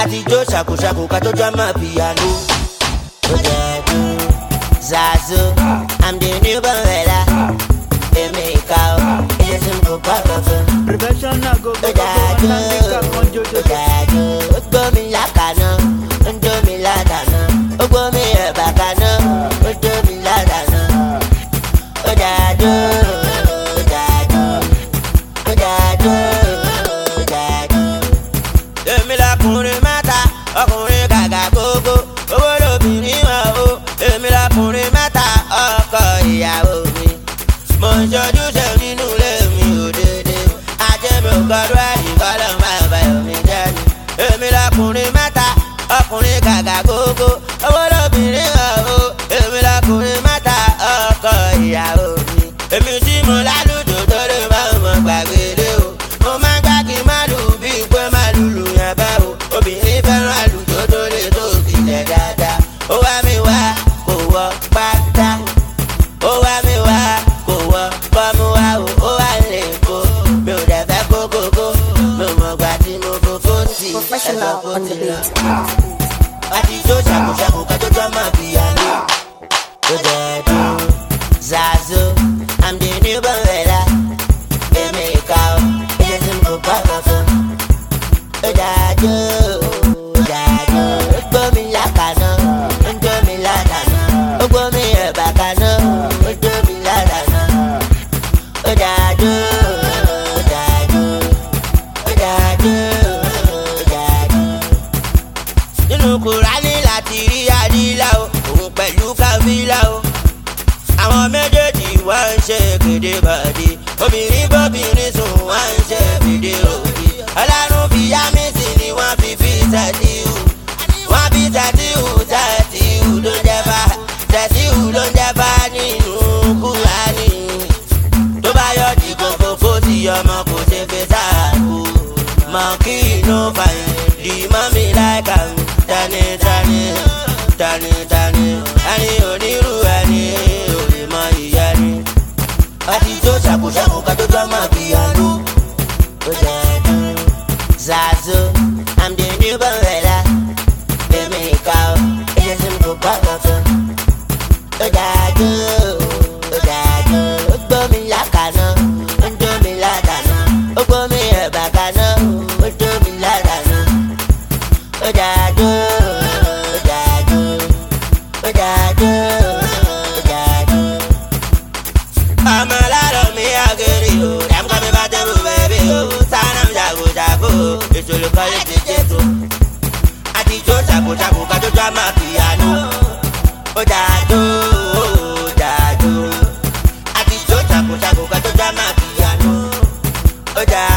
àtijọ́ ṣàkóṣàkó ká tó já máa piano. Ó jẹ́ dùn Zazu, I'm the new Bavela. Èmi ìka o, ilé tí mo bá lọ fún. Professional go go go Ó dájú, ó gbómi lákàná, ó ń dómi ládàná. Ó gbómi ẹ̀bà kaná, ó dómi ládàná. Ó dájú, ó dájú, ó dájú, ó dájú. Èmi lọkùnrin mẹ́ta, ọkùnrin gàgà gógó, owó lóbìnrin wọn o. Èmi lọkùnrin mẹ́ta, ọkọ ìyàwó mi. Mo ń ṣojúṣe nínú ilé mi òdèdè. Ajé mi ò gbọdọ̀ ẹ̀yìn kọ́lọ́ máa bàyọ̀ mi jẹ́ ni. Èmi lọkùnrin mẹ́ta, ọkùnrin gàgà gógó, owó lóbìnrin wọn o. Èmi lọkùnrin mẹ́ta, ọkọ ìyàwó mi. Èmi tí mo lálùjọ tó lè máa mọ̀ gbàgbé lé o. Mo máa ń gbá kí má lù bí pé má lùlù yẹn bá o. Obìnrin fẹ́ràn àlùjọ tó lè tó ìlẹ̀ dáadáa. Ó wá mi wá, kò wọ pátá. Ó wá mi wá, kò wọ bọ́mú wá o. Ó wá lè kó, mi ò dẹ̀ fẹ́ kókókó. Mi ò mọ̀ gbà tí mo kó fóòtì, ẹ̀sọ́ fóòtì lọ. Àtijọ́ ṣàkóṣàkó ká tó jọ máa piano. Ó jẹ́ dùn Zazu, I'm the new Bavela. Èmi ìka o, ilé tí mo bá lọ fún. Ó dájú, ó dájú, ó gbómi lákàná, ó ń dómi ládàná. Ó gbómi ẹ̀bà kaná, ó dómi ládàná. Ó dájú, ó dájú, ó dájú, ó dájú. Nínú Kùránì láti rí àdílà o, òun pẹ̀lú kábílà o. Àwọn méjèèjì wá ń ṣe kéde bàdé. Obìnrin bóbìnrin sùn wá ń ṣe kéde òbí. Ọlọ́run fi yá mi sí ni wọ́n fi tẹ̀síhù. Wọ́n fi tẹ̀síhù ló ń jẹ́ bá. Tẹ̀síhù ló ń jẹ́ bá nínú Kùránì. Tó bá yọ di kókókó tí ọmọ kò ṣe fẹ́ sáàkó. Mọ̀kì ló fàyè di mọ́mí láìka tani tani tani tani. Ẹni onírú ẹni òye mọ ìyá ni. Àtijọ́ ṣàkóṣàkó ká tó jọ máa piano. Ó jẹ́ dùn Zazu, I'm the new Bavela. Èmi ìka o, ilé tí mo bá lọ fún. Ó dájú, ó dájú, ó gbómi lákàná, ó ń dómi ládàná. Ó gbómi ẹ̀bà kaná, ó dómi ládàná. Ó dájú, ó dájú, ó dájú, ó dájú. Ọmọ lárọ̀ mi àgẹ̀rì o, dàm kọ́ mi bá tẹ́bù bẹ́bí o. Sáná mi ṣàkóṣàkó, ìṣòro kọ́lé ti jésù. Àtijọ́ ṣàkóṣàkó ká tó já máa piano. Ó dájú, ó dájú. Àtijọ́ ṣàkóṣàkó ká tó já máa piano. Ó dájú.